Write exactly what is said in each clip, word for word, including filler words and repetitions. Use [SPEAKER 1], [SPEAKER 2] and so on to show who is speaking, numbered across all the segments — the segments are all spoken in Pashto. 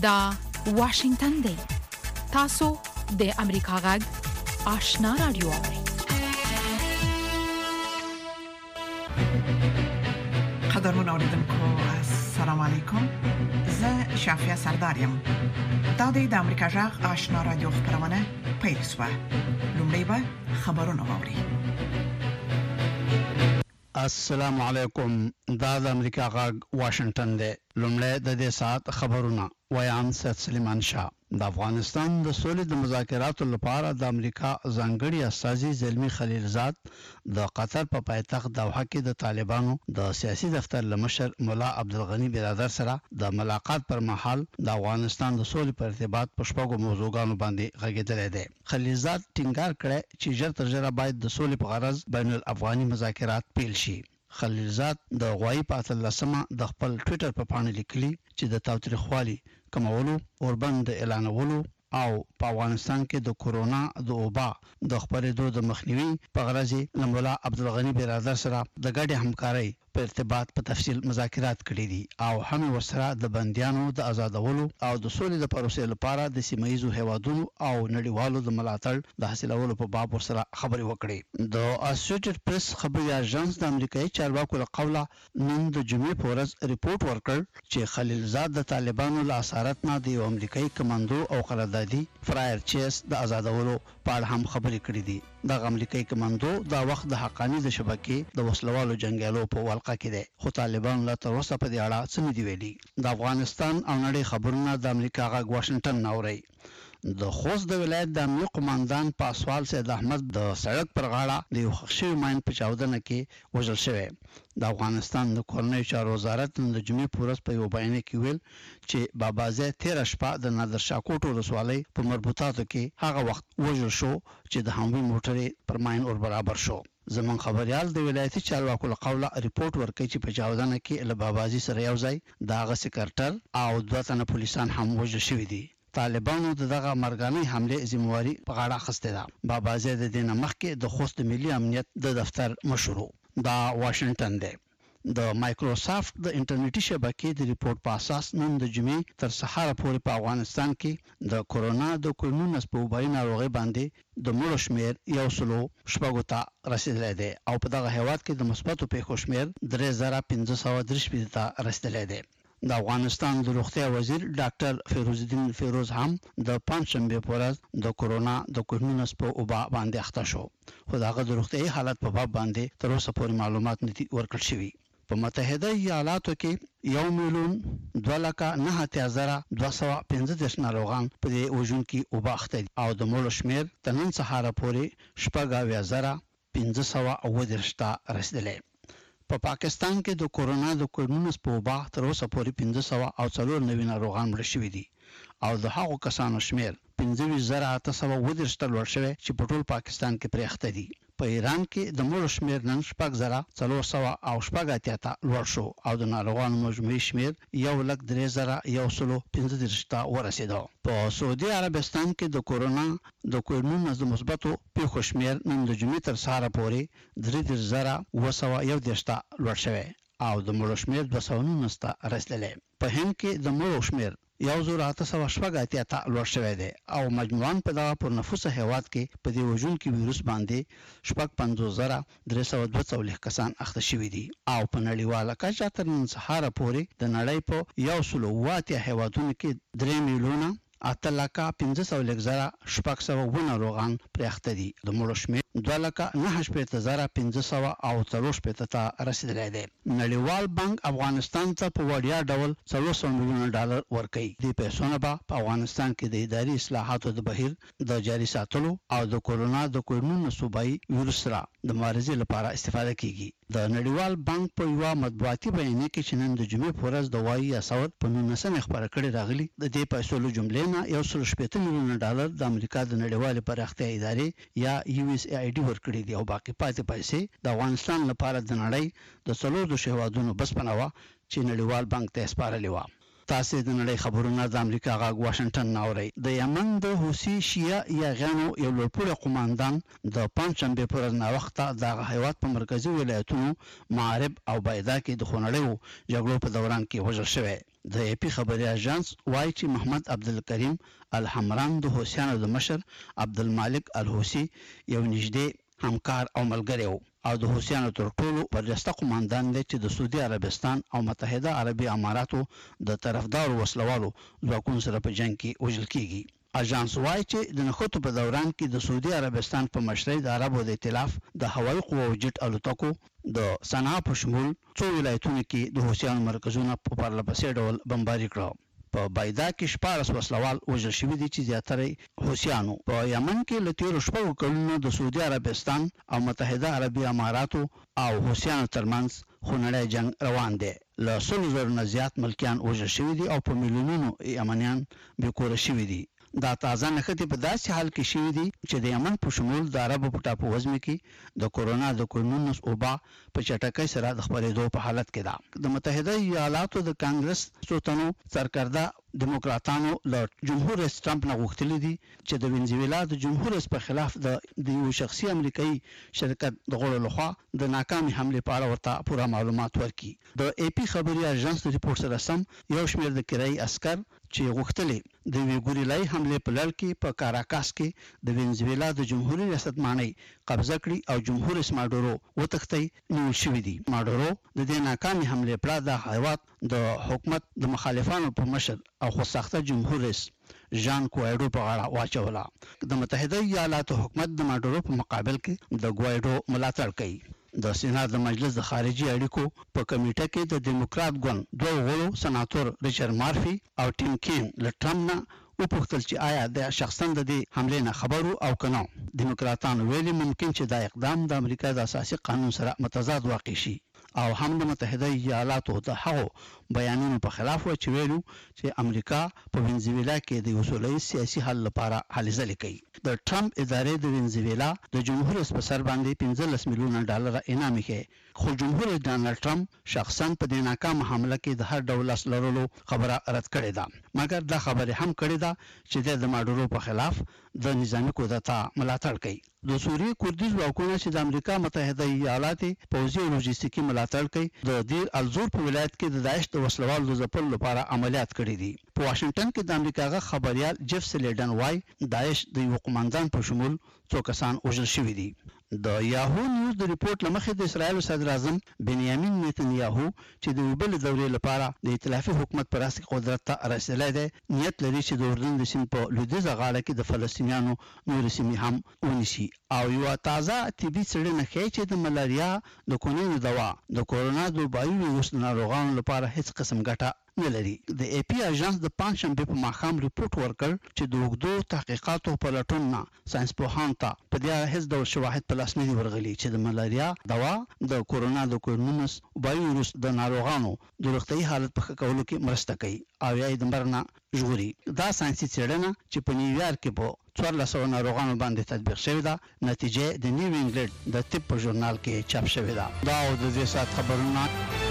[SPEAKER 1] دا واشنگتن دی. تاسو د امریکا غږ آشنا رادیو اورئ.
[SPEAKER 2] قدرمن اوریدونکو السلام علیکم. زه شافیا سردارم. دا د امریکا غږ آشنا رادیو خبرونه پیل شوه. لومړی به خبرونه واورئ.
[SPEAKER 3] السلام علیکم. دا د امریکا غږ واشنگتن دی. لومړی د دې ساعت خبرونه ویان سید سلیمان شاه. د افغانستان د سولې د مذاکراتو لپاره د امریکا ځانګړي استازي زلمی خلیلزاد د قطر په پایتخت دوحه کې د طالبانو د سیاسي دفتر لمشر مولا عبدالغنی برادر سره د ملاقات پر مهال د افغانستان د سولې په ارتباط په شپږو موضوعاتو باندې غږېدلی دی. خلیلزاد ټینګار کړی چې ژر تر ژره باید د سولې په غرض بین الافغاني مذاکرات پیل شي. خلیلزاد د غوایی په اتلسمه د خپل ټویټر په پاڼه لیکلي چې د تاوتریخوالي کمولو، اوربند اعلانولو او په افغانستان کې د کورونا د وبا د خپرېدو د مخنیوي په غرض له مولا عبدالغنی برادر سره د ګډې همکارۍ په ارتباط په تفصیل مذاکرات کړي دي او هم ورسره د بنديانو د آزادولو او د سولې د پروسې لپاره د سیمایي هیوادونو او نړیوالو د ملاتړ د حاصلولو په باب ورسره خبرې وکړي. د اسوسییټډ پریس خبري اژانس د امریکایي چارواکو له قوله نن د جمعې په ورځ ریپورت ورکړ چې خلیلزاد د طالبانو له اسارت نه د امریکایي کمانډو او قراردادي فرایر چیس د آزادولو په اړه هم خبرې کړې دي. د امریکایي کمانډو دا وخت د حقانی د شبکې د وسلوالو جنگیالو په ولقه کې ده، خو طالبان لا تر اوسه په دې اړه څه نه دی ویلي. د افغانستان او نړۍ خبرونه د امریکا غږ واشنگټن ناوړي. د خوست د ولایت د امنیه قوماندان پاسوال سید احمد د سړک پر غاړه د یو ښخ ماین په چاودنه کې وژل شوی. د افغانستان د کورنیو چارو وزارت د جمعې په ورځ په یو بیان کې ویل چې بابازه تیر شپه د نادر شاه کوټ ولسوالۍ په مربوطاتو کې هغه وخت وژل شو چې د هموی موټر پر ماین اور برابر شو. زمون خبريال د ولایتي چارواکو له قوله ریپورت ورکړي چې په چاودنه کې له بابازي سره یو ځای دغه سکرټر او دوه تنه پولیسان هم وژل شوي دي. طالبانو دغه مرګاني حمله ذمہواری په غاړه اخیسته ده. بابازه د دینه مخکې د خوست ملي امنیت د دفتر مشرو دا واشنگټن دی. د مایکروسافت د انټرنیټي شبکې د ریپورت په اساس نن د جمعې تر سهار پورې په افغانستان کې د کورونا د کوډ-نولس په وبایي ناروغۍ باندې د مړو شمېر یو سلو شپږو ته رسیدلی دی او په دغه هیواد کې د مثبتو پیښو شمېر درې زره پنځه سوه درې شپېته ته رسیدلی دی. د افغانستان د روغتیا وزیر ډاکټر فیروز الدین فیروز هم د پنځشنبه په ورځ د کورونا د کوډ-نولس په وبا باندې اخته شو، خو دغه د روغتیايي حالت په باب باندې تر اوسه پورې معلومات نه دي ورکړل شوي. په متحده ایالاتو کې یو میلیون دوه لکه نهه اتیا زره دوه سوه پنځه دېرش ناروغان په دې وژونکي وبا اخته دي او د مړو شمېر تر نن سهاره پورې شپږ اویا زره پنځه سوه اووه دېرش ته رسیدلی. په پاکستان کې د کورونا د کوډ-نولس په وبا تر اوسه پورې پنځه سوه او څلور نوي ناروغان مړه شوي دي او د هغو کسانو شمېر پنځه ویشت زره اته سوه اووه دېرش ته لوړ شوی چې په ټول پاکستان کې پرې اخته دي. په ایران کې د مړو شمېر نن شپږ زره څلور سوه او شپږ اتیا ته لوړ شو او د ناروغانو مجموعي شمېر یو لک درې زره یو سلو پنځه دېرش ته ورسېدو. په سعودي عربستان کې د کورونا د کوډ-نولس د مثبتو پیښو شمېر نن د جمعې تر سهاره پورې درې دېرش زره اووه سوه یو دېرش ته لوړ شوی او د مړو شمېر دوه سوه نولس ته رسیدلی. په هند کې د مړو شمېر یو زر اته سوه شپږ اتیا ته لوړ شوی دی او مجموعاً په دغه پرنفوسه هیواد کې په دې وژونکي ویروس باندې شپږ پنځوس زره درې سوه دوه څلوېښت کسان اخته شوي دي او په نړیواله کچه تر نن سهاره پورې د نړۍ په یو سلو اووه اتیا هیوادونو کې درې میلیونه اته لکه پنځه سوه لږ زره شپږ سوه اووه ناروغان پرې اخته دي. د مړو شمېر دوه لکه نهه شپېته زره پنځه سوه او څلور شپېته ته رسیدلی دی. نړیوال بانک افغانستان ته په وړیا ډول څلور سوه میلیونه ډالر ورکوي. دې پیسو نه به په افغانستان کې د اداري اصلاحاتو د بهیر د جاري ساتلو او د کورونا د کوډ-نولس وبایي ویروس سره د مبارزې لپاره استفاده کیږي. د نړیوال بانک په یوه مطبوعاتي بیانیه کې چې نن د جمعې په ورځ د وایي اساور په نولسمې خپاره کړې راغلي د دې پیسو له جملې نه یو سل شپېته میلیونه ډالر د امریکا د نړیوالې پراختیا ادارې یا یو اس ای آی ډي ورکړي دي او باقي پاتې پیسې د افغانستان لپاره د نړۍ د څلور دېرشو هیوادونو بسپنه وه چې نړیوال بانک ته یې سپارلې وه. تاسو د نړۍ خبرونه د امریکا غږ واشنگټن ناوړي. د یمن د حوثي شیعه یاغیانو یو لوړپوړی قوماندان د پنځشنبې پر ورځ ناوخته دغه هیواد په مرکزي ولایتونو معارب او بایدا کې د خونړیو جګړو په دوران کې وژل شوی. د ای پی خبري اژانس وایي چې محمد عبدالکریم الحمران د حوثیانو د مشر عبدالمالک الحوثي یو نږدې همکار او ملګری و او د حوثیانو تر ټولو برجسته قوماندان دی چې د سعودي عربستان او متحده عربي اماراتو د طرفدارو وسلوالو ځواکونو سره په جنگ کې وژل کیږي. اژانس وایي چې د نخودو په دوران کې د سعودي عربستان په مشرۍ د عربو د ائتلاف د هوایي قوو جټ الوتکو د صنعا په شمول څو ولایتونو کې د حوثیانو مرکزونه په پرلپسې ډول بمباري کړل. په بایدا کې شپاړس وسلوال وژل شوي دي چې زیاتره حوثیانو په یمن کې له تیرو شپږو کلونو د سعودي عربستان او متحده عربي اماراتو او حوثیانو ترمنځ خونړی جنگ روان دی. له سلو زرو نه زیات ملکیان وژل شوي دي او په میلیونونو یمنیان بېکوره شوي دي. دا تازه نښتې په داسې حال کې شوي دي چې د یمن په شمول د عربو په ټاپو وزمې کې د کورونا د کووډ نولس وبا په چټکۍ سره د خپرېدو په حالت کې ده. د متحده ایالاتو د کانګرس څو تنو سرکرده دیموکراتانو له جمهور رئیس ټرمپ نه غوښتلي دي چې د وینزویلا د جمهور رئیس په خلاف د یو شخصي امریکایي شرکت د غړو لخوا د ناکامي حملې په اړه ورته پوره معلومات ورکړي. د ای پی خبري اژانس د ریپورت سره سم یو شمېر د کرایي عسکر چې غوښتلې د وی ګوریلای حملې په لړ کې په کاراکاس کې د وینزویلا د جمهوریت ریاستمانۍ قبضه کړي او جمهور رئیس ماډورو وتښتي نیول شوی دی. ماډورو د دې ناکامي حملې په اړه د هیواد د حکومت د مخالفانو په مشر او خوساخته جمهور رئیس ژان کوایډو په غاړه واچوله. د متحده ایالاتو حکومت د ماډورو په مقابل کې د کوایډو ملاتړ کوي. د سېنات د مجلس د خارجي اړیکو په کمیټه کې د دیموکرات ګوند دوه غړو سناتور ریچارډ مارفي او ټیم کین له ټرمپ نه وپوښتل چې آیا د شخصا د دې حملې نه خبرو او کنه. دیموکراتانو ویلي ممکن چې دا اقدام د امریکا د اساسي قانون سره متضاد واقع شي او هم د متحده ایالاتو د هغو بیانونو په خلاف و چې ویلو چې امریکا په وینزویلا کې د وسولې سیاسي حل لپاره هلې ځلې کوي. د ټرمپ ادارې د وینزویلا د جمهور رئیس په سر باندې پنځلس میلیونه ډالر انعام یې خو جمهور رئیس ډانلډ ټرمپ شخصا په دې ناکامه حمله کې د هر ډول لاس لرلو خبره رد کړې ده، مګر دا خبره هم کړې ده چې د ماډورو په خلاف د نظامی کودتا ملاتړ کوي. د سوریې کوردي ځواکونو چې د امریکا متحده ایالات پوځي او لوجستیکي ملاتړ کوي د دیر الزور په ولایت کې د داعش د وسلوالو د ځپلو لپاره عملیات کړي دي. په واشنگټن کې د امریکا غ خبريال جيف سلیډن وايي داعش د یو قوماندان په شمول څو کسان وژل شوي دي. د یاهو نیوز د ریپورت لمخې د اسرایل صدر اعظم بنیامین نتنیاهو چې د وبل دورې لپاره د ائتلافي حکومت پر اساس قدرت ته رسیدلی دی نیت لري چې د اردن د سیند په لویدیځه غاړه کې د فلسطینیانو نور سیمې هم ونیسي. او یو تازه طبي څېړنه ښیي چې د ملاریا د کونینو دوا د کورونا د وبایي ویروس ناروغانو لپاره هیڅ قسم ګټه نه لري. د ای پی اژانس د پنځشنبه په ماښام ریپورت ورکړ چې د وګړو تحقیقاتو په لټون نه ساينس پوهان ته په دې هیڅ ډول شواهد په لاس نه دی ورغلي چې د ملاریا دوا د کورونا د کورونس وبایي ویروس د ناروغانو د روغتي حالت په ښه کولو کې مرسته کوي او یا د مرنه ژغوري. دا ساينسي څېړنه چې په نیویارک کې په څوارلس سوه ناروغانو باندې تطبیق شوې ده نتیجه د نیو انګلند د طب په ژورنال کې چاپ شوې ده. دا او د دې سات خبرونه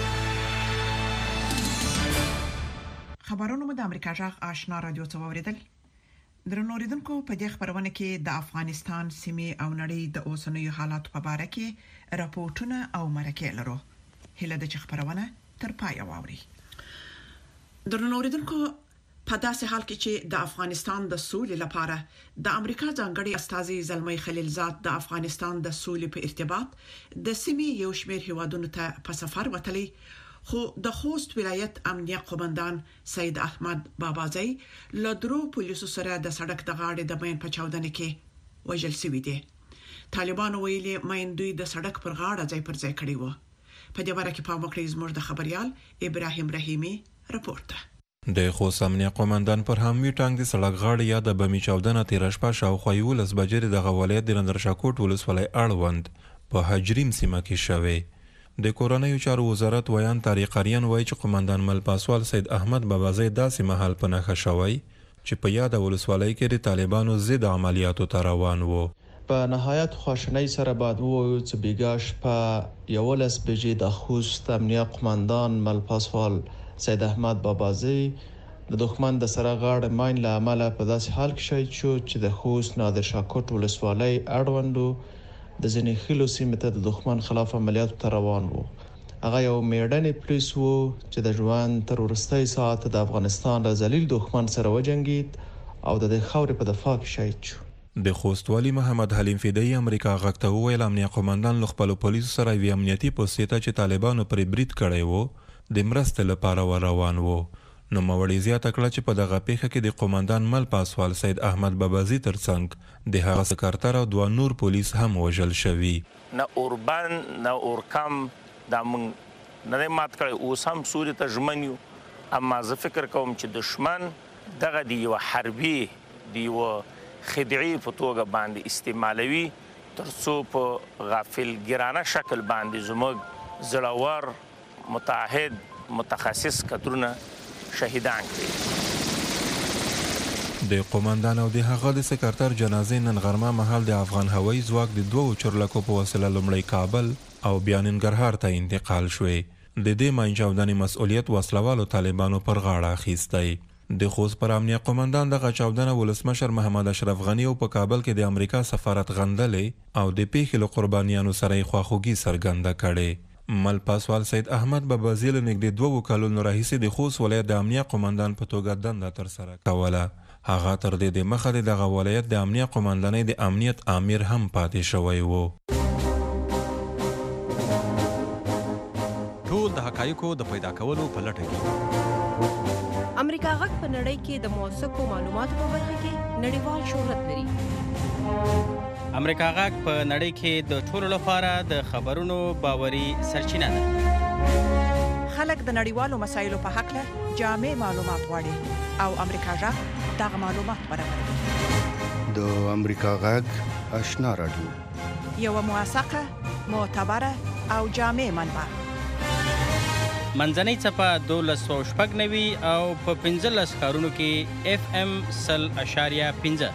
[SPEAKER 2] خبرونه مو د امریکا جغ آشنا رادیو ته وریدل. درنو ریدونکو په دې خبرونه کې د افغانستان سیمې او نړۍ د اوسنیو حالاتو په اړه کې راپورټونه او مرکې لرو. هله د خبرونه تر پای واوري. درنو ریدونکو په داسې حال کې چې د افغانستان د سولې لپاره د امریکا ځانګړي استازي زلمي خلیلزاد د افغانستان د سولې په ارتباط د سیمې یو شمېر هیوادونو ته په سفر وتلی، خو د خوست ولایت امنیه قومندان سید احمد بابازی له درو پولیسو سره د سړک د غاړې د مین په چاودنه کې وژل شوی دی. طالبان ویلي مین دوی د سړک پر غاړه ځای پر ځای کړی و. په دې باره کې په مکړې زموږ د خبريال ابراهیم رحیمی رپورت.
[SPEAKER 4] د خوست امنیه قومندان پر هموي ټانګ د سړک غاړې یا د بمی چاودنه تیر شپه شاوخوا یولس بجې د ولایت د نندرشاکوټ ولسوالۍ اړوند په حجریم سیمه کې شوی. د کورنیو چارو وزارت ویان طارق اریان وایي چې قومندان ملپاسوال سید احمد بابازی داسې مهال په نښه شوی چې په یاد ولسوالۍ کې د طالبانو ضد عملیاتو ته روان وو.
[SPEAKER 5] په نهایت خواشنۍ سره باید ووایو چې بیګا شپه یولس بجې د خوست امنیه قومندان ملپاسوال سید احمد بابازی د دښمن د سره غاړه ماین له عمله په داسې حال کې شهید شو چې د خوست نادرشاکوټ ولسوالۍ اړوندو د ځینې خلکو سیمه ته د دښمن خلاف عملیاتو ته روان وو. هغه یو میډن پولیس وو چې د ژوند تر ورستۍ ساعت د افغانستان د ذلیل دښمن سره وجنګید او د خاورې په دفاع کې شهید شو.
[SPEAKER 4] د خوست والی محمد حلیم فدایی امریکا غږ ته وویل امنیه قومندان له خپلو پولیسو سره یوې امنیتي پوستې ته چې طالبانو پرې برید کړی و د مرستې لپاره ور روان و. نوموړي زیاته کړه چې په دغه پیښه کې د قومندان مل پاسوال سید احمد بابازي ترڅنګ د هغه سکرتر او دوه نور پولیس هم وژل شوي.
[SPEAKER 6] نه اوربان نه اورکم دا موږ نه مات کړی، اوس هم سوري ته ژمن یو، اما زه فکر کوم چې دشمن دغه د یوه حربي د یوه خدعي په توګه باندې استعمالوي تر څو په غافلګرانه شکل باندې زموږ زړور متعهد متخصص کدرونه شهیدان کړي.
[SPEAKER 4] د قومندان او د هغه د سکرتر جنازې نن غرمه مهال د افغان هوایي ځواک د دوو چورلکو په وسیله لومړی کابل او بیا ننګرهار ته انتقال شوې. د دې ماین چاودنې مسؤلیت وسلوالو طالبانو پر غاړه اخیستی. د خوست پر امنیه قومندان دغه چاودنه ولسمشر محمد اشرف غنی او په کابل کې د امریکا سفارت غندلې او د پیښې له قربانیانو سره یې خواخوږي څرګنده کړې. مل پاسوال سید احمد بابازي له نږدې دوه کلونو راهیسې د خوست ولایت د امنیه قومندان په توګه دنده ترسره کوله. هغه تر دې د مخه د دغه ولایت د امنیه قومندانۍ د امنیت امیر هم پاتې شوی و.
[SPEAKER 7] ټول د حقایقو د پیدا کولو په لټه کې امریکا غږ په نړۍ کې د موثقو معلوماتو په برخه کې نړیوال شهرت لري. امریکا غږ په نړۍ کې د ټولو لپاره د خبرونو باوري سرچینه ده.
[SPEAKER 2] خلک د نړیوالو مسایلو په حق له جامع معلومات غواړي او امریکا غږ دغه معلومات برابروي.
[SPEAKER 8] د امریکا غږ آشنا رادیو
[SPEAKER 2] یو موثقه معتبره او جامع منبع.
[SPEAKER 7] منځنۍ څپه دولس سوه شپږ نوي او په پنځلس ښارونو کې اف ام سل اشاریه پنځه.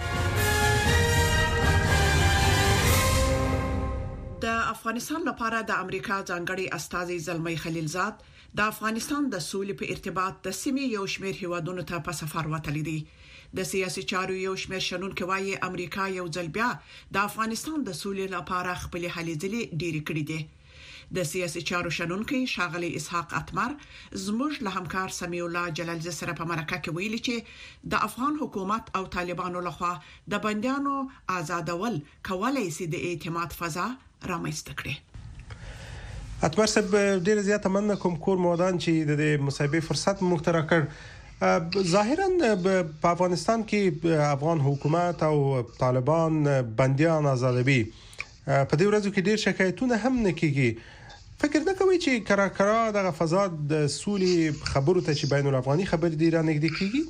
[SPEAKER 2] د افغانستان لپاره د امریکا ځانګړي استازي زلمی خلیلزاد د افغانستان د سولې په ارتباط د سیمې یو شمېر هیوادونو ته په سفر وتلی دی. د سیاسي چارو یو شمېر شنونکو وايي امریکا یو ځل بیا د افغانستان د سولې لپاره خپل هلې ځلې ډېرې کړې دي. د سیاسي چارو شنونکي شاغلي اسحاق اتمر زموږ له همکار سمیع الله جلالزی سره په مرکه کې ویلي چې د افغان حکومت او طالبانو لخوا د بنديانو آزادول کولای شي د اعتماد فضا رامنځته کړي.
[SPEAKER 9] اتمر صاحب ډیر زیاته مننه کوم کور مودان چې د مصاحبې فرصت موږ ته راکړ. ظاهرا په افغانستان کې افغان حکومت او طالبان بنديان آزادوي. په دې ورځو کې ډیر شکایتونه هم نکېږي. فکر نه کوي چې کرا کرا دغه فضا د سولې خبرو ته چې بین الافغاني خبرې دی را نږدې کیږي؟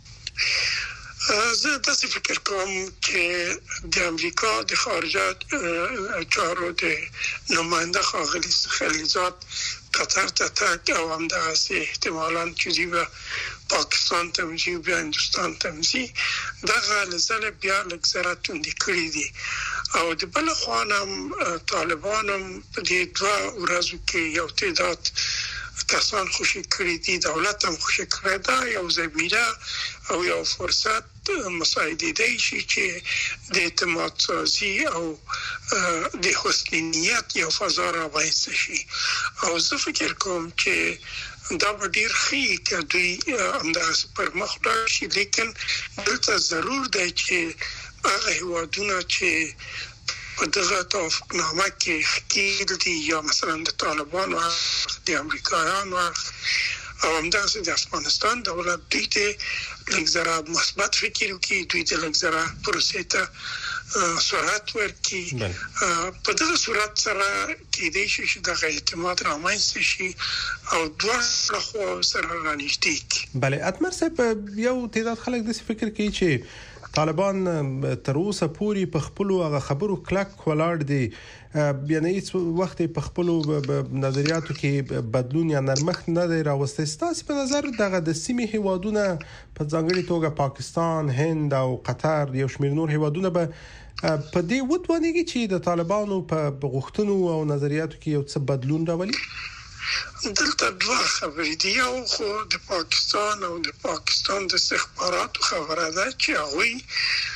[SPEAKER 10] زه داسې فکر کوم چې د امریکا د خارجه چارو د نماینده ښاغلي خلیلزاد قطر ته تګ او همدغسې احتمالاً چې به پاکستان ته ځي بیا هندوستان ته ځي دغه لزله بیا لږ زره توندې کړي دي او د بل خوا هم طالبان هم په دې دوه ورځو کې یو تعداد کسان خوشي کړي دي، دولت هم خوشي کړی دا یو ضمیره او یو فرصت مساعده دی چې د اعتماد سازي او د حسن نیت یو فضا رامنځته شي او زه فکر کوم چې دا به ډیر ښه کې دوی همداسې پر مخ لاړ شي، لیکن دلته ضرور دی چې هغه هیوادونه چې په دغه توافقنامه کې ښکېل دي یا مثلا د طالبانو د امریکایانو او همداسې د افغانستان دولت دوی ته لږ زره مثبت فکر وکړي، دوی ته لږ زره پروسې ته سرعت ورکړي. په دغه صورت سره کېدای شي چې دغه اعتماد رامنځته شي او دوه خوا سره رانږدې کړي.
[SPEAKER 9] بله اتمر صاحب یو تعداد خلک داسې فکر کوي چې طالبان تر اوسه پورې په خپل هغه خبرو کلک ولاړ دي، یعنی هیڅ وخت په خپل نظریاتو کې بدلون یا نرمښت نه دی راوستی. ستاسو په نظر دغه د سیمې هیوادونه په ځانګړي توګه پاکستان، هند او قطر یو شمېر نور هیوادونه به په دې وتوانیږي چې د طالبانو په غوښتنو او نظریاتو کې یو څه بدلون راولي؟
[SPEAKER 10] دلته دوه خبرې دي. یو خو د پاکستان او د پاکستان د استخباراتو خبره ده چې هغوی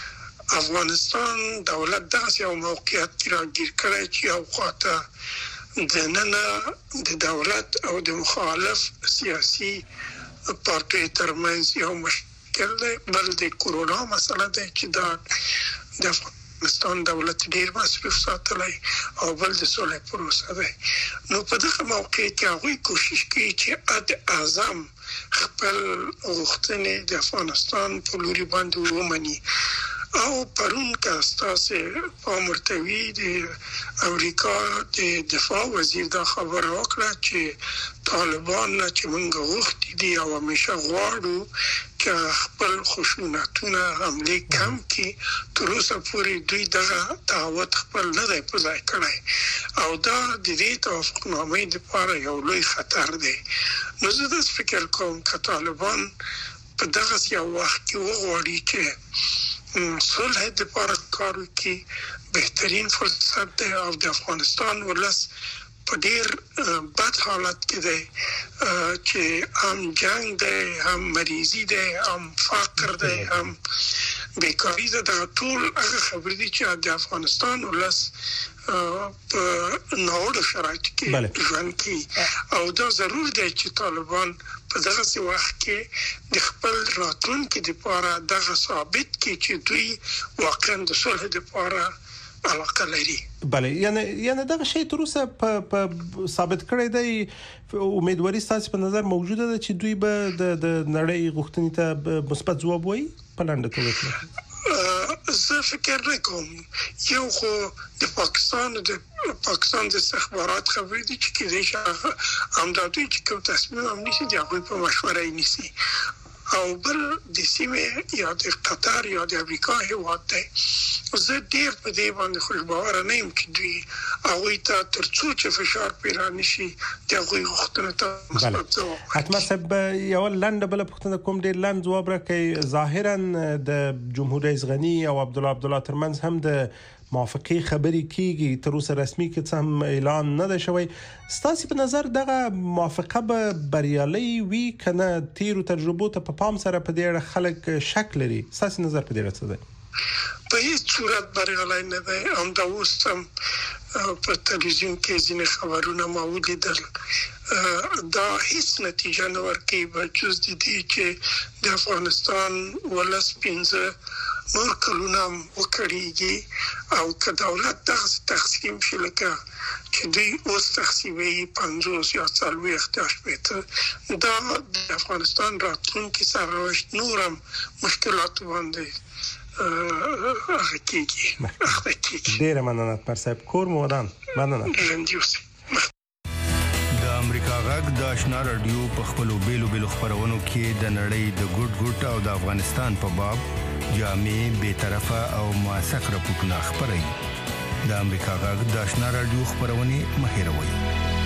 [SPEAKER 10] افغانستان دولت داسې یو موقعیت کې راګیر کړی چې یو خواته د نن د دولت او د مخالف سیاسي پارټي ترمنځ یو مشکل دی، بل د کورونا مسله ده چې دا د افغانستان دولت ډیر مصروف ساتلی او بل د سولې پروسه ده. نو په دغه موقع کې هغوی کوشش کوي چې عد اعظم خپل غوښتنې د افغانستان په لوري باندې ومني. او پرون که ستاسو په مرتوی د امریکا د دفاع وزیر دا خبره وکړه چې طالبان چې موږ غوښتي دي او همیشه غواړو چې خپل خشونتونه حمله کم کړي، تر اوسه پورې دوی دغه تعهد خپل نه دی په ځای کړی او دا د دې توافقنامې لپاره یو لوی خطر دی. نو زه داسې فکر کوم چې طالبان په دغه یو وخت کې وغواړي چې صلح د لپاره کار وکړي، بهترین فرصت دی او د افغانستان ولس په ډیر بد حالت کې دی چې هم جنگ دی، هم مریضي دی، هم فقر دی، هم بیکاری ده. دا ټول هغه خبرې دي چې د افغانستان ولس په ناوړه شرایطو کې ژوند کوي او دا ضرور دی چې طالبان په دغه وخت کې د خپل راتلونکي لپاره دغه ثابت کړي چې دوی واقعا د صلح لپاره علاقه لري.
[SPEAKER 9] بله، یعنی یعنی دغه شی تر اوسه په ثابت کړی دی. امیدواري ستاسو په نظر موجوده ده چې دوی به د نړۍ غوښتنې ته مثبت ځواب وایي په لنډه توګه؟
[SPEAKER 10] زه فکر نکوم. یو خو د پاکستان د پاکستان د استخبارات خبرې دي چې کېدای شي همدا دوی چې کوم تصمیم هم نیسي د هغوی په مشوره یې نیسي او بل د سیمې یا د قطر یا د امریکا هیواد دی. زه ډیر په دې باندې خوشباوره نه یم چې دوی هغوی ته تر څو چې فشار پرې رانشي د هغوی غوښتنو ته مثبت ځواب ورکړي.
[SPEAKER 9] حتما صاحب یو لنډه بله پوښتنه کوم، ډېر لنډ ځواب راکړئ. ظاهرا د جمهور رئیس غني او عبدالله عبدالله ترمنځ هم د موافقې خبرې کیږي، تر اوسه رسمي کې څه هم اعلان نه دی شوی. ستاسو په نظر دغه موافقه به بریالۍ وي کنه تیرو تجربو ته په پام سره په دې اړه خلک شک لري؟ ستاسو نظر په دې اړه څه دی؟
[SPEAKER 10] په هیڅ صورت بریالۍ نه دی. همدا اوس هم په تلویزیون کې ځینې خبرونه ما ولیدل، دا هیڅ نتیجه نه ورکوي بجز د دې چې د افغانستان ولس پنځه نور کلونه وکړيږي او که دولت دغه تقسیم شي لکه چې دوی اوس تقسیموي پنځوس یا څلوېښت یا شپېته، دا د افغانستان راتلونکي سرنوشت نورم مشکلات باندې هغه کېږي اخته کېږي.
[SPEAKER 9] ډېره مننه پر صاحب، کور مو ودان. مننه.
[SPEAKER 10] ژوندي اوسئ.
[SPEAKER 8] د امریکا غږ د آشنا رادیو په خپلو بیلو بیلو خبرونو کې د نړۍ د ګډ ګډ او د افغانستان په باب جامع، بی‌طرفه او موثق راپورټونه خبري. د امریکا غږ د آشنا رادیو خبرونه مهیروي.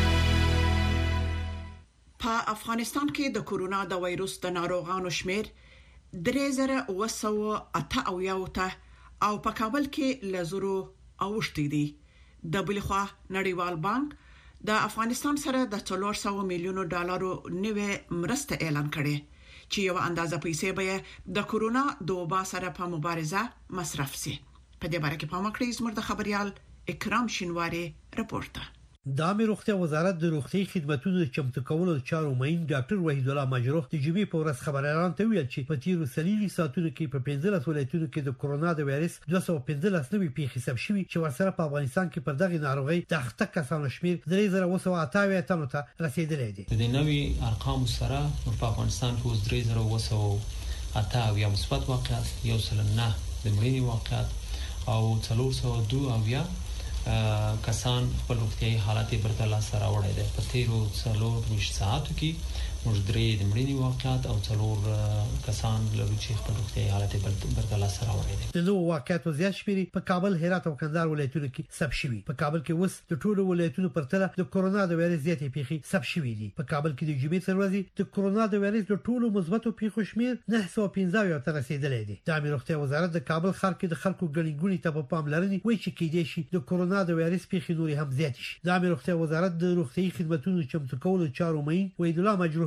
[SPEAKER 2] په افغانستان کې د کورونا د وایروس د ناروغانو شمیر درې زره اوه سوه اته اویا ته او په کابل کې لزرو اوښتي دي. د بل خوا نړیوال بانک د افغانستان سره د څلور سوه میلیونو ډالرو نوې مرسته اعلان کړې چې یو اندازه پیسې به د کورونا د وبا سره په مبارزه مصرف شي. په دې باره کې پام وکړئ. زموږ د خبريال اکرام شینواری رپورټ.
[SPEAKER 11] د عامه روغتیا وزارت د روغتي خدماتو چمتو کولو چارو مین ډاکټر وحید الله مجروح د جمعې په ورځ خبريالان ته ویل چې په تیرو سلیری ساتونو کې په پنځلس ولایتونو کې د کورونا د وایرس دوه سوه پنځلس نوي پیښې ثبت شوي چې ورسره په افغانستان کې پر دغه ناروغي د اخته کسانو شمیر درې زره اوه سوه اته اویا تنو ته رسیدلی دی.
[SPEAKER 12] د نوي ارقام سره په افغانستان کې اوس درې زره اوه سوه اته اویا مثبت واقعات، یو سل نه د مړینې واقعات او څلور سوه دوه اویا کسان خپل روغتیايي حالت برتله سره وړي دي. په تیرو څلور ویشت ساعتو کې موږ درې د مړینې واقعات او څلور کسان لرو چې خپل روغتیايي حالت برتله سره وړي دي.
[SPEAKER 11] د نوو واقعاتو زیات شمیر په کابل، هرات او کندهار ولایتونو کې ثبت شوي. په کابل کې اوس د ټولو ولایتونو پرتله د کورونا د وایرس زیاتې پیښې ثبت شوي دي. په کابل کې د جمعې تر ورځې د کورونا د وایرس د ټولو مثبتو پیښو شمیر نه سوه پنځه اویا ته رسیدلی دی. د عامه روغتیا وزارت د کابل ښار کې د خلکو ګڼې ګوڼې ته په پاملرنې وایي چې کېدای شي د کورونا د وایرس پیښې نورې هم زیات شي. د عامه روغتیا وزارت د روغتي خدماتو چمتو کولو چارو مین وحید الله مجروح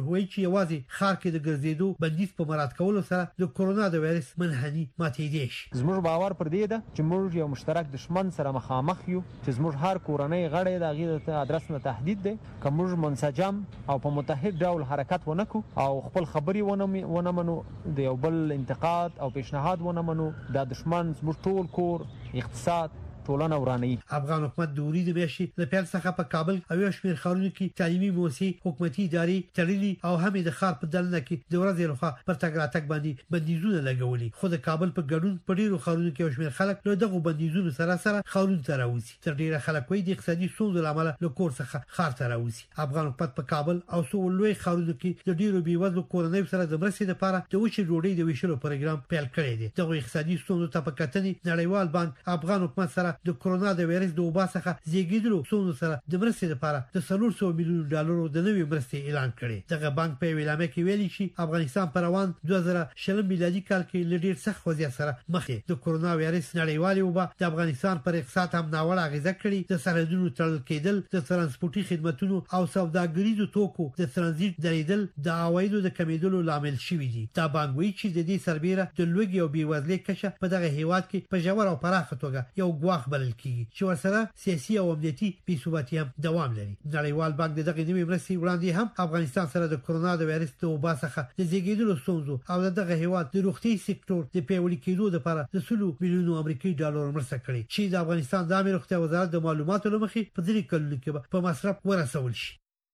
[SPEAKER 11] وایي چې یوازې خار کې د ګرځېدو بندیز په مراعات کولو سره د کورونا د وایرس منحني ماتېدای شي.
[SPEAKER 13] زموږ باور پر دې ده چې موږ یو مشترک دشمن سره مخامخ یو چې زموږ هر کورنۍ غړی د هغې د ادرس نه تهدید دی که موږ منسجم او په متحد ډول حرکت ونه کړو او خپل خبرې ونه منو د یو بل انتقاد او پیشنهاد ونه منو دا دشمن زموږ ټول کور اقتصاد ټولنه ورانوي.
[SPEAKER 11] افغان حکومت د وریدو میاشتې له پیل څخه په کابل او یو شمېر ښارونو کې تعلیمي موسسې حکومتي ادارې تړلي او هم د ښار په دننه کې د ورځې لخوا پر تګ راتګ باندې بندیزونه لګولي خو د کابل په ګډون په ډیرو ښارونو کې یو شمېر خلک له دغو بندیزونو سره سره ښارونو ته راوځي. تر ډیره خلک وایي د اقتصادي ستونزو له امله له کور څخه ښار ته راوځي. افغان حکومت په کابل او څو لوی ښارونو کې د ډیرو بېوزلو کورنیو سره د مرستې لپاره د وچې ډوډۍ د ویشلو پروګرام پیل کړی دی. دغه اقتصادي ستونزو ته په کتنې نړیوال بانک افغان حکومت سره د کورونا د وایرس د وبا څخه زیږیدلو ستونزو سره د مرستې لپاره د څلور سوه میلیون ډالرو د نوې مرستې اعلان کړی. دغه بانک په اعلامیه کې ویلي چې افغانستان پر روان دوه زره شل میلادي کال کې له ډیر سخت وضعیت سره مخ دی. د کورونا وایرس نړیوالې وبا د افغانستان پر اقتصاد هم ناوړه اغیزه کړې. د سرحدونو تړل کېدل، د ترانسپورتي خدماتو او سوداګریزو توکو د ترانزیت درېدل د عوایدو د کمیدلو لامل شوي دي. دا بانک وایي چې د دې سربېره د لوږې او بېوزلۍ کچه په دغه هیواد کې په ژور او پراخه توګه یو ګواښ بلل کېږي چې ورسره سیاسي او امنیتي بې ثباتي هم دوام لري. نړیوال بانک د دغه نوې مرستې وړاندې هم افغانستان سره د کورونا د وایرس د وبا څخه د زیږیدلو ستونزو او دغه هیواد د روغتي سکتور د پیاوړي کېدو لپاره د سلو میلیونو امریکایي ډالر مرسته کړې چې د افغانستان د عامه روغتیا وزارت د معلوماتو له مخې په ځینې کلونو کې په مصرف ورسول شي.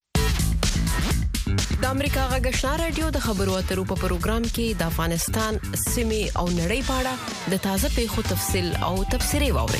[SPEAKER 14] د امریکا غږ آشنا رادیو د خبرو اترو په پروګرام کې د افغانستان سیمه او نړۍ په اړه د تازه پیښو تفصیل او تبصرې واورئ.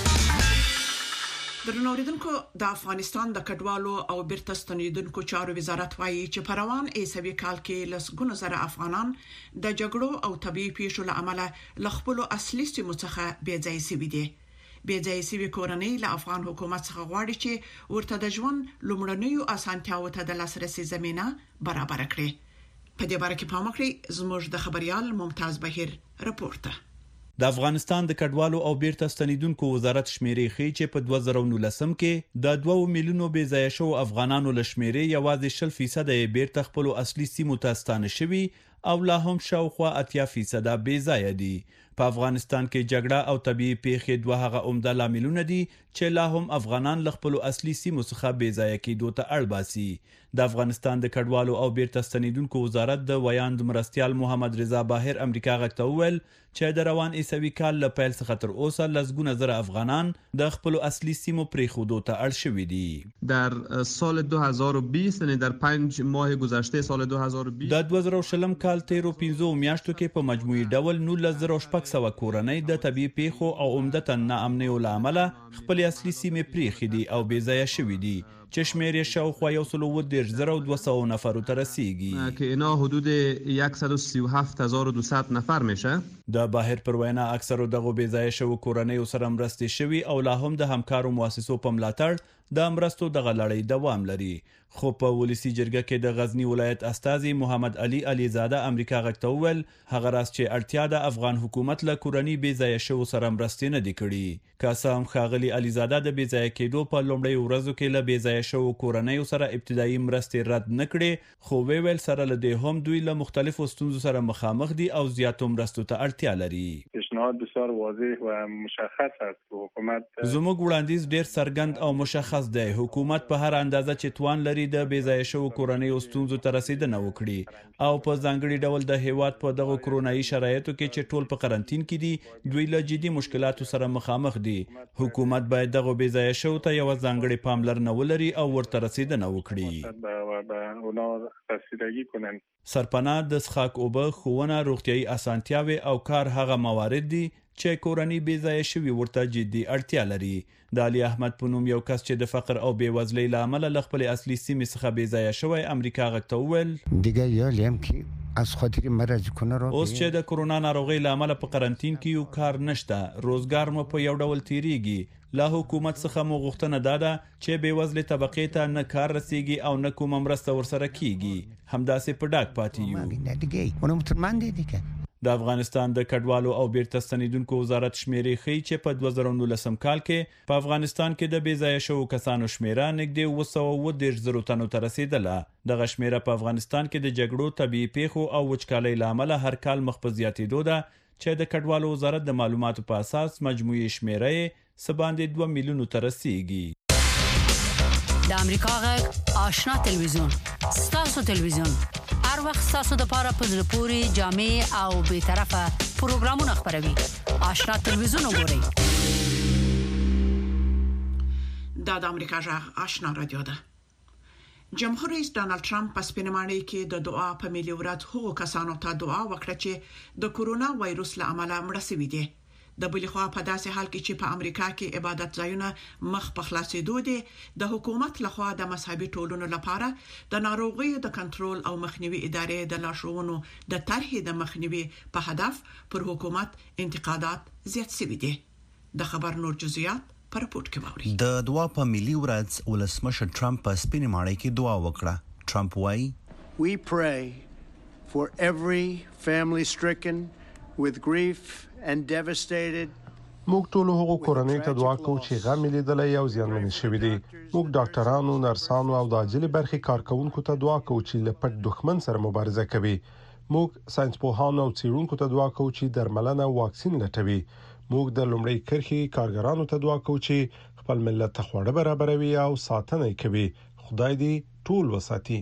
[SPEAKER 2] درنو اوریدونکو، د افغانستان د کډوالو او بیرته ستنیدونکو چارو وزارت وایي چې په روان عیسوي کال کې لسګونه زره افغانان د جګړو او طبيعي پیښو له امله له خپل اصلي سیمو څخه بې ځای شوي دي. بې ځای شوي کورنۍ له افغان حکومت څخه غواړي چې ورته د ژوند لومړنیو اسانتیاوو ته د لاسرسي زمينه برابر کړي. په دې باره کې پام وکړئ. زموږ د خبريال ممتاز بهیر رپورټ.
[SPEAKER 15] د افغانستان د کډوالو او بیرته ستنیدونکو وزارت شمیرې ښیي چې په دوه زره نولسم کې د دوه میلیونو بې ځایه شوو افغانانو له شمیرې یوازې شل فیصد یې بیرته خپلو اصلي سیمو ته ستانه شوي او لا هم شاوخوا اتیا فیصد بې ځایه دي. په افغانستان کې جګړه او طبيعي پیښې دوه هغه عمده لاملونه دي چې لا هم افغانان له خپلو اصلي سیمو څخه بې ځایه کېدو ته اړ باسي. د افغانستان د کډوالو او بیرته ستنیدونکو وزارت د ویاند مرستیال محمد رضا باهر امریکا غږ ته وویل چې د روان عیسوي کال له پیل څخه تر اوسه لسګونه زره افغانان د خپل اصلي سیمو پریښودو ته اړ شوي دي.
[SPEAKER 16] در سال دو هزار و بیست یعنی در پنج ماه گذشته سال دو هزار و بیست
[SPEAKER 15] د دوه زره شلم کال تیرو پنځو میاشتو کې په مجموعي ډول نولس زره شپږ سوه کورنۍ د طبيعي پیښو او عمدتاً ناامنیو له امله خپل اصلي سیمې پریښې دي او بې ځایه شوي دي چې شمېر یې شاوخوا یو سل اووه دېرش زره او دوه سوه نفرو ته رسیږي
[SPEAKER 16] که اینا حدود صد و سی و هفت هزار و دویست نفر میشه.
[SPEAKER 15] د باهر پر وینا اکثرو دغو بې ځایه شوو کورنیو سره مرستې شوي او لا هم د همکارو مؤسسو په ملاتړ د مرستو دغه لړۍ دوام لري. خو په ولسی جرګه کې د غزنی ولایت استازي محمد علي علیزاده امریکا غږ ته وویل هغه راز چې اړتیا د افغان حکومت له کورنۍ بې ځایه شوو سره مرستې نه دي کړي. که څه هم ښاغلي علیزاده د بې ځایه کېدو په لومړیو ورځو کې له بې ځایه شوو کورنیو سره ابتدایي مرستې رد نه کړې خو ویل سره له دې هم دوی له مختلفو ستونزو سره مخامخ دي او زیاتو مرستو ته اړتیا لري.
[SPEAKER 17] پیشنهاد بسیار واضح و مشخص است که حکومت
[SPEAKER 15] زموږ وړاندیز ډیر څرګند او مشخص دی. حکومت په هر اندازه چې توان لري د بې ځایه شوو کورنیو ستونزو ته رسیدنه وکړي او په ځانګړي ډول د هیواد په دغه کرونایي شرایطو کې چې ټول په قرنټین کې دي دوی له جدي مشکلاتو سره مخامخ دي. حکومت باید دغه بې ځایه شوو ته یوه ځانګړې پاملرنه ولري او ورته رسیدنه وکړي. سرپناه د څښاک اوبه، ښوونه، روغتیایي اسانتیاوې او کار هغه موارد دي چې کورنۍ بې ځایه شوي ورته جدي اړتیا لري. د علي احمد په نوم یو کس چې د فقر او بېوزلۍ له امله له خپلې اصلي سیمې څخه بې ځایه شوی امریکا غږ ته وویل
[SPEAKER 18] دیگه یالیم که از خاطر مرض کرونا
[SPEAKER 15] اوس چې د کرونا ناروغۍ له امله په قرنټین کې یو کار نشته، روزګار مو په یو ډول تیریږي. له حکومت څخه مو غوښتنه دا ده چې بېوزلې طبقې ته نه کار رسیږي او نه کومه مرسته ورسره کیږي. همداسې په ډاګ پاتې یو. د افغانستان د کډوالو او بیرته ستنیدونکو وزارت شمیرې ښیي چې په دوه زره نولسم کال کې په افغانستان کې د بې ځایه شوو کسانو شمیره نږدې اوه سوه اووه دېرش زرو تنو ته رسېدله. دغه شمیره په افغانستان کې د جګړو، طبیعي پیښو او وچکالۍ له امله هر کال مخ په زیاتېدو ده چې د کډوالو وزارت د معلوماتو په اساس مجموعي شمیره یې څه باندې دوه میلیونو ته رسیږي.
[SPEAKER 19] د امریکا غږ آشنا تلویزیون ستاسو تلویزیون هر وخت ستاسو د پاره په زړه پوري جامع او به طرفه پروګرامونه خبروي. آشنا تلویزیون وګورئ.
[SPEAKER 2] دا د امریکا غږ آشنا رادیو ده. جمهور رئیس ډانلډ ټرمپ په سپینمانۍ کې د دعا په ملي ورځ هغو کسانو ته دعا وکړه چې د کورونا وایروس له امله مړه شوي دي. د بلې خوا په داسې حال کې چې په امریکا کې عبادت ځایونه مخ په خلاصېدو دي، د حکومت لخوا د مذهبي ټولنو لپاره د ناروغیو د کنټرول او مخنیوي ادارې د لارښوونو د طرحې د مخنیوي په هدف پر حکومت انتقادات زیات شوي دي. د خبر نور جزئیات پر رپورت کې ووري.
[SPEAKER 20] د دعا په ملي ورځ ولسمشر ټرمپ په سپینمانۍ کې دعا وکړه. ټرمپ وایي
[SPEAKER 21] We pray for every family stricken with grief and devastated.
[SPEAKER 9] موږ ټول هغو کورنۍ ته دعا کوو چې غم لیدلې او زیانمن شوي دي. موږ ډاکټرانو، نرسانو او د عاجل برخې کارکونکو ته دعا کوو چې له پټ دښمن سره مبارزه کوي. موږ ساينسپوهانو او څېړونکو ته دعا کوو چې درملنه او واکسین لټوي. موږ د لومړی کرښې کارګرانو ته دعا کوو چې خپل ملت ته خواړه برابروي او ساتنه کوي. خدای دې ټول وساتي.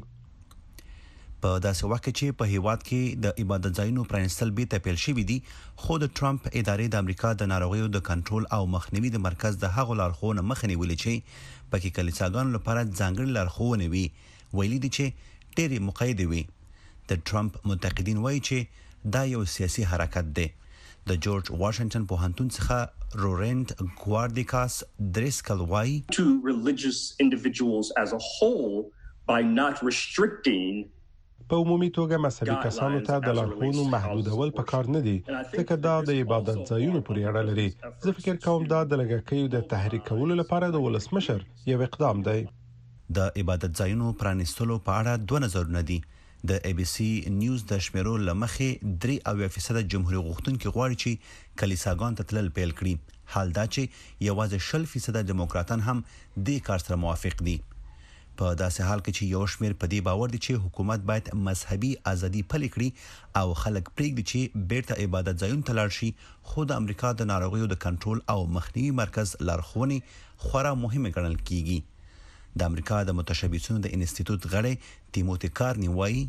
[SPEAKER 20] په داسې وخت کې په هیواد کې د عبادت ځایونو پرانستل به تپیل شوې دي، خو د ټرمپ ادارې د امریکا د ناروغیو د کنټرول او مخنیوي د مرکز د هغو لارښوونو مخه نیولې چې پکې کلیساګانو لپاره ځانګړي لارښوونې وي. ویلي دي چې ډېرې مقیدې وي. د ټرمپ منتقدین وایي چې دا یو سیاسي حرکت دی. د جورج واشنگټن پوهنتون څخه رورنت ګواردیکاس دریسکل وایي
[SPEAKER 22] to religious individuals as a whole by not restricting
[SPEAKER 9] په عمومي توګه مذهبي کسانو ته د لارښوونو محدودول پکار نه دي، ځکه دا د عبادت ځایونو پورې اړه لري. زه فکر کوم دا د لږکیو د تحریک کولو لپاره د ولسمشر یو اقدام دی.
[SPEAKER 20] د عبادت ځایونو پرانیستلو په اړه دوه نظرونه دي. د ای بي سي نیوز د شمیرو لمخې درې اویا فیصد جمهوریت غوښتونکي غواړي چې کلیساګان ته تلل پیل کړي. حال دا چې یوازې شل فیصد دیموکراتان هم دې کار سره موافق دي. په داسې حال کې چې یو شمیر په دې باور دي چې حکومت باید مذهبي ازادي پلي کړي او خلک پرېږدي چې بیرته عبادت ځایونو ته لاړ شي، خو د امریکا د ناروغیو د کنټرول او مخنیوي مرکز لارښوونې خورا مهمه ګڼل کیږي. د امریکا د متشبثینو د انسټیټیوټ غړی تیموتی کارنی وایي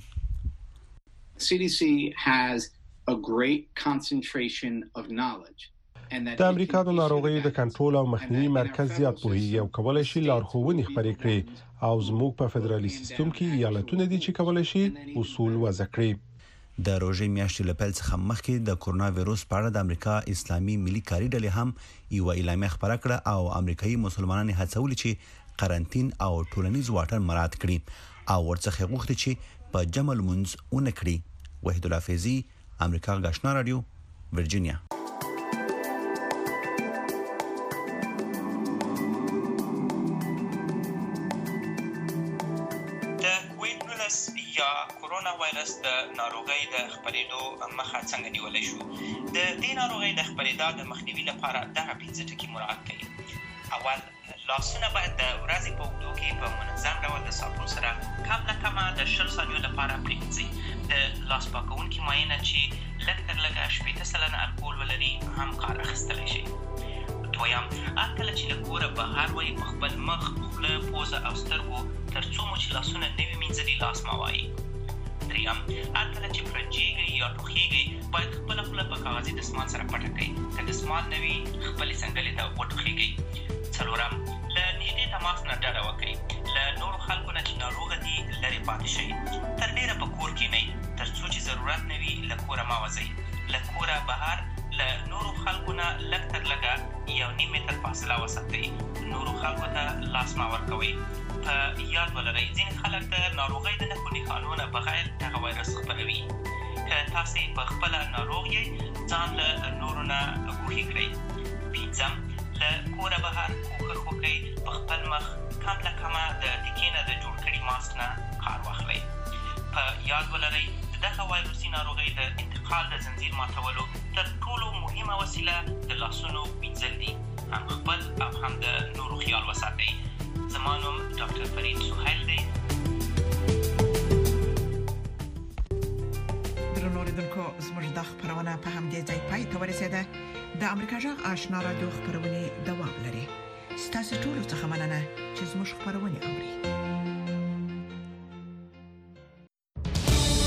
[SPEAKER 23] C D C has a great concentration of knowledge.
[SPEAKER 9] د امریکا د ناروغیو د کنټرول او مخنیوي مرکز زیات پوهیږي او کولای شي لارښوونې خپرې کړي، او زموږ په فدرالي سیستم کې ایالتونه دي چې کولای شي اصول وضع کړي.
[SPEAKER 20] د روژې میاشتې له پیل څخه مخکې د کورونا وایروس په اړه د امریکا اسلامي ملي کاري ډلې هم یو اعلامیه خپره کړه او امریکایي مسلمانان هڅول چې قرنطین او ټولنیز واټن مراعات کړي او ورڅخه غوښتي چې په جمع لمونځ ونه کړي. وحید الله فیضی، امریکا غږ رادیو، ورجینیا.
[SPEAKER 24] وایرس د ناروغۍ د خپرېدو مخه څنګه نیولای شو؟ د دې ناروغۍ د خپرېدا د مخنیوي لپاره دغه پنځه ټکي مراعات کړئ. اول، لاسونه باید د ورځې په اوږدو کې په منظم ډول د صابون سره کم نه کمه د شل ثانیو لپاره پرېمنځئ. د لاس پاکونکي مایع چې لږ تر لږه شپېته سلنه الکول ولري هم کار اخیستلی شي. دویم، هر کله چې له کوره بهر وئ په خپل مخ، خوله، پوزه او سترګو تر څو مو چې لاسونه نه وي مینځلي لاس مه وایئ. دریم، هر کله چې پرنجېږئ یا ټوخېږئ باید خپله خوله په کاغذي دستمال سره پټه کړئ. که دستمال نه وي خپلې څنګلې ته وټوخېږئ. څلورم، له نږدې تماس نه ډډه وکړئ. له نورو خلکو نه چې ناروغه دي لرې پاتې شئ. تر ډېره په کور کښېنئ تر څو چې ضرورت نه وي له کوره مه وځئ. له کوره بهر له نورو خلکو نه لږ تر لږه یو نیم متر فاصله وساتئ. نورو خلکو ته لاس مه ورکوئ. په یاد ولرئ ځینې خلک د ناروغۍ د نښو نښانو نه بغیر دغه وایرس خپروي. که تاسې په خپله ناروغ یې ځان له نورو نه ګوښې کړئ. پنځم، له کوره بهر کوښښ وکړئ په خپل مخ کم له کمه د ټیکې نه د جوړ کړي ماسک نه کار واخلئ. په یاد ولرئ د دغه وایروسي ناروغۍ د انتقال د زنجیر ماتولو تر ټولو مهمه وسیله د لاسونو وینځل دي. هم خپل او هم د نورو خیال وساتئ. زما نوم ډاکټر فرید سهیل دی.
[SPEAKER 2] درنو اوریدونکو، زموږ د خبرونه په همدې ځای پای ته ورسېده. د امریکا جغ آشنا رادیو خبرونه دوام لري. ستاسو ټول څه مننه چې زموږ خبرونه اوري.